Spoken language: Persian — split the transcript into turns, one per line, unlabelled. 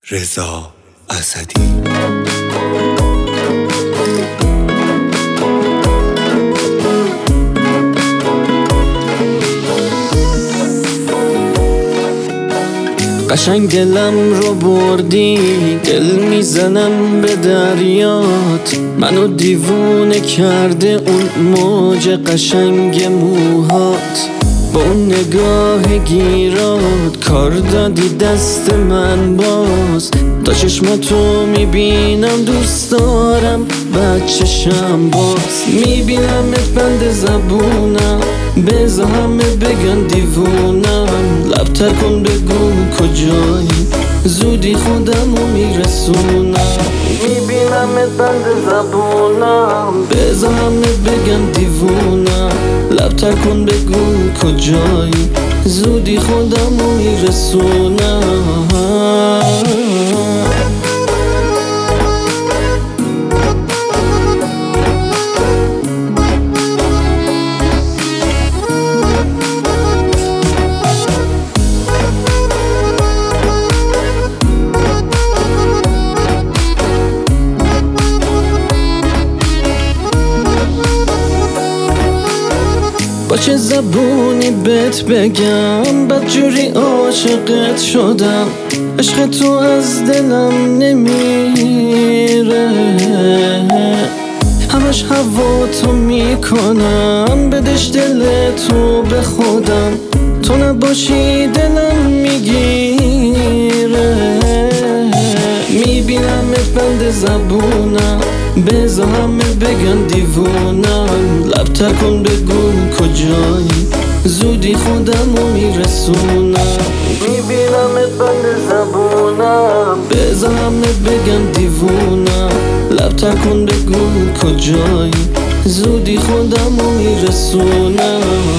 رضا اسدی.
قشنگ دلم رو بردی، دل میزنم به دریات. منو دیوونه کرده اون موج قشنگ موهات. با اون نگاه گیرات کار دادی دست من باز. تا چشماتو میبینم دوست دارم بچشم باز. میبینمت بند زبونم، بذار همه بگن دیوونم. لبتر کن بگو کجایی، زودی خودمو میرسونم. میبینمت بند زبونم، بذار همه بگن دیوونم. لبتر کن بگو کجایی، زودی خودمو میرسونم. با چه زبونی بهت بگم، بدجوری عاشقت شدم. عشق تو از دلم نمیره، همش هوا تو میکنم. بدش دل تو به خودم، تو نباشی دلم میگیره. میبینمت بند زبونم، بذار همه بگن دیوونم. لبتر کن بگو کجایی، زودی خودمو میرسونم. میبینمت بند زبونم، بذار همه بگن دیوونم. لبتر کن بگو کجایی، زودی خودمو میرسونم.